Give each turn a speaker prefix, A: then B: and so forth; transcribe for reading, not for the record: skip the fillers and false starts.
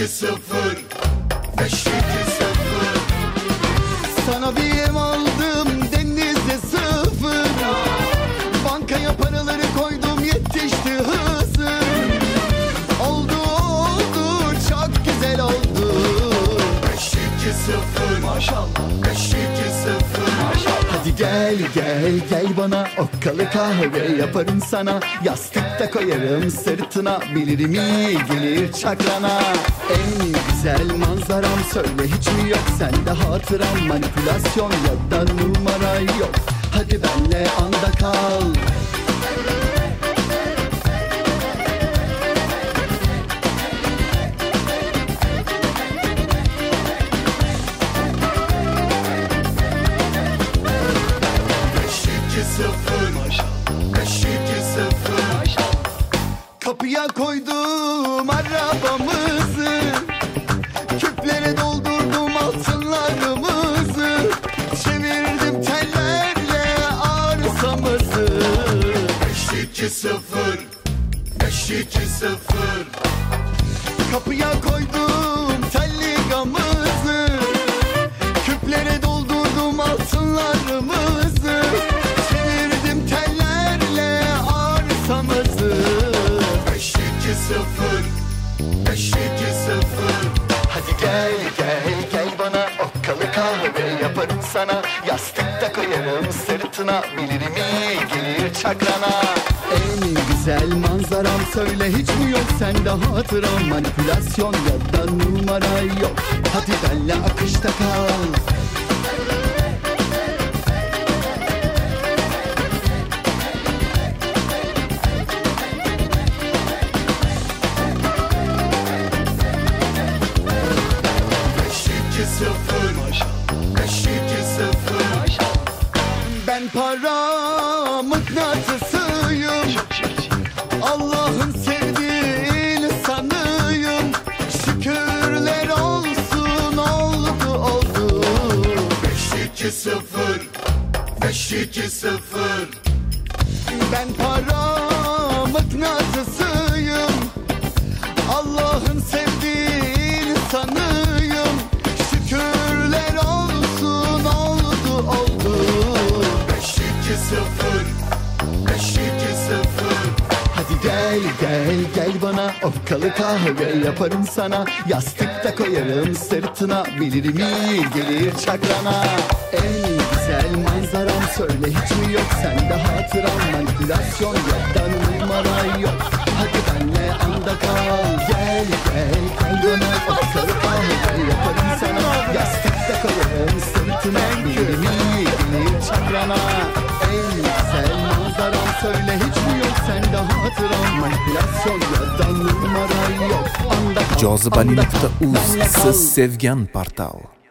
A: 5-2-0 5-2-0.
B: Sana bir ev aldım denizde sıfır. Bankaya paraları koydum yetişti hızım. Oldu çok güzel oldu.
A: 5-2-0
B: Maşallah.
A: 5-2-0
B: Hadi gel bana okkalı kahve yaparım sana. Yastık da koyarım sırtına, bilirim iyi gelir çakrana. En güzel manzaram söyle hiç mi yok sende hatıram? Manipülasyon ya da numara yok. Hadi benle anda kal. Kapıya koydum arabamızı, küplere doldurdum altınlarımızı, çevirdim tellerle arsamızı.
A: 5-2-0 5-2-0
B: Kapıya koydum telligamızı, küplere doldurdum altınlarımızı, çevirdim tellerle arsamızı.
A: 5-2-0
B: Hadi gel bana okkalı kahve yaparım sana. Yastık da koyarım sırtına, bilirim iyi gelir çakrana. En güzel manzaram söyle hiç mi yok sende hatıram? Manipülasyon ya da numara yok. Hadi benle akışta kal. Ben para mıknatısıyım, Allah'ın sevdiğini sanıyım. Şükürler olsun oldu.
A: 5-2-0 5-2-0
B: Ben para mıknatısıyım, Allah'ın sevdiğini sanıyım. Şükürler olsun oldu.
A: 5-2-0
B: Hadi gel bana okkalı kahve yaparım sana. Yastık da koyarım sırtına, bilirim iyi gelir çakrana. En güzel manzaram söyle hiç mi yok sende hatıram? Manipülasyon ya da numara yok. Hadi benle anda kal. Gel bana okkalı kahve yaparım sana. Yastık da koyarım sırtına, bilirim iyi gelir çakrana. En güzel manzaram söyle hiç mi yok sende hatıram? Manipülasyon ya da numara yok. Anda kal,
C: Jozibali.uz siz sevgan portal.